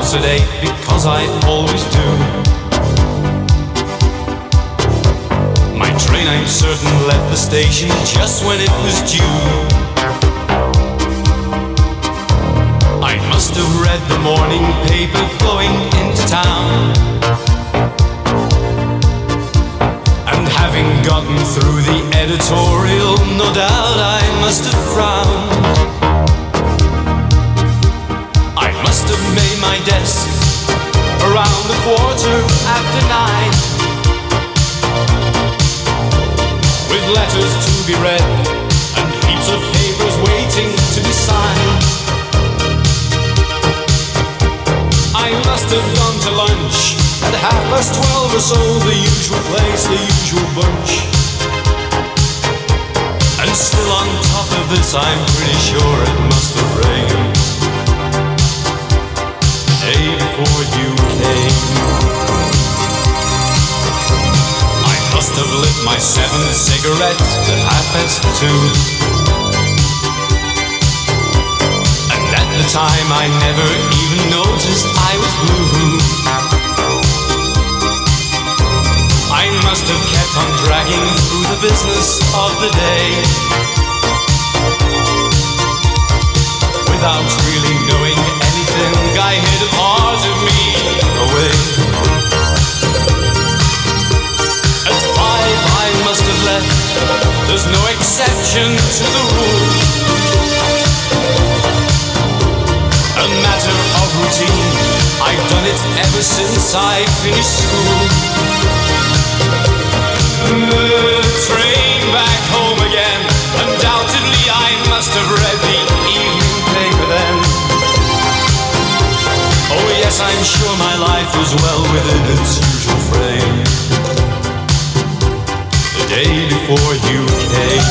house at 8 because I always do. My train, I'm certain, left the station just when it was due. I must have read the morning paper going into town, and having gotten through the editorial, no doubt I must have frowned. I must have made my desk around the 9:15, with letters to be read and heaps of papers waiting to be signed. I must have gone to lunch at 12:30 or so, the usual place, the usual bunch. And still on top of this, I'm pretty sure it must have rained the day before you came. I must have lit my 7th cigarette at 2:30. And at the time I never even noticed I was blue. I must have kept on dragging through the business of the day, without really knowing anything. I hid a part of me away. At 5 I must have left. There's no exception to the rule. A matter of routine, I've done it ever since I finished school. The train back home again. Undoubtedly I must have read the evening paper then. Oh yes, I'm sure my life was well within its usual frame the day before you came.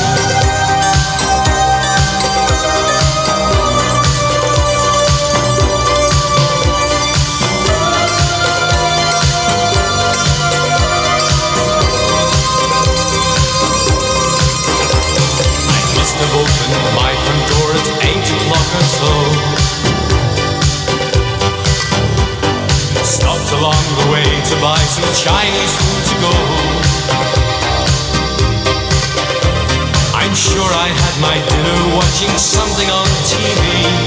Opened my front door at 8 o'clock or so, stopped along the way to buy some Chinese food to go. I'm sure I had my dinner watching something on TV.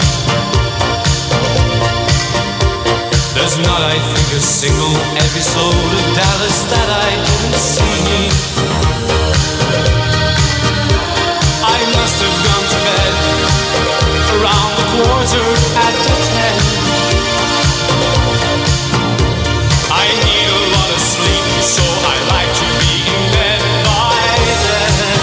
There's not, I think, a single episode of Dallas that I didn't see. I must have gone to bed around the 10:15. I need a lot of sleep, so I like to be in bed by then.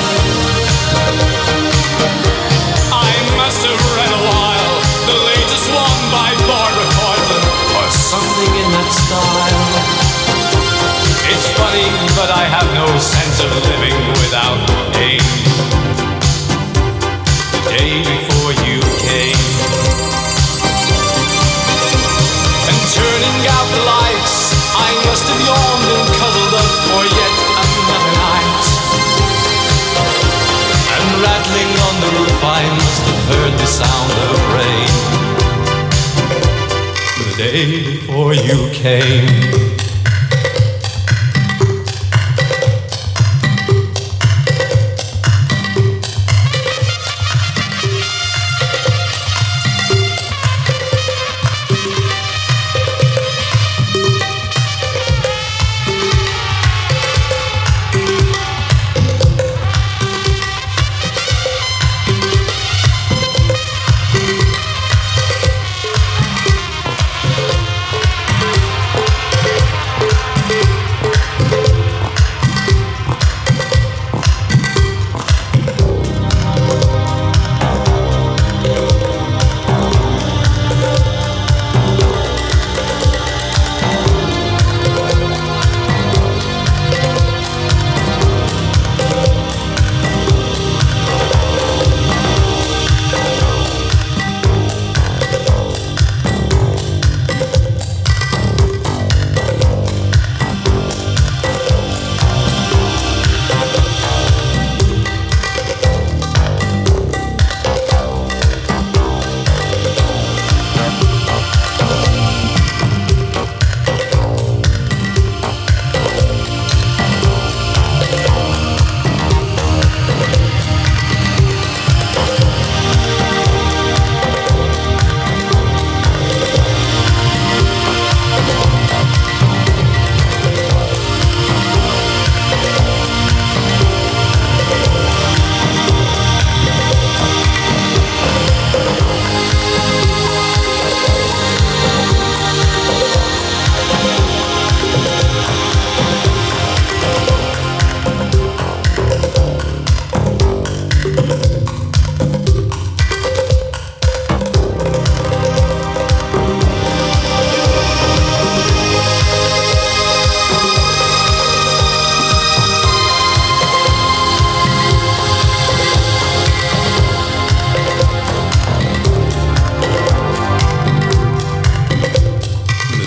I must have read a while, the latest one by Barbara Cortland, or something in that style. It's funny, but I have no sense of living without pain. Day before you came, and turning out the lights, I must have yawned and cuddled up for yet another night. And rattling on the roof, I must have heard the sound of rain the day before you came.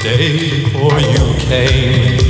day before you came.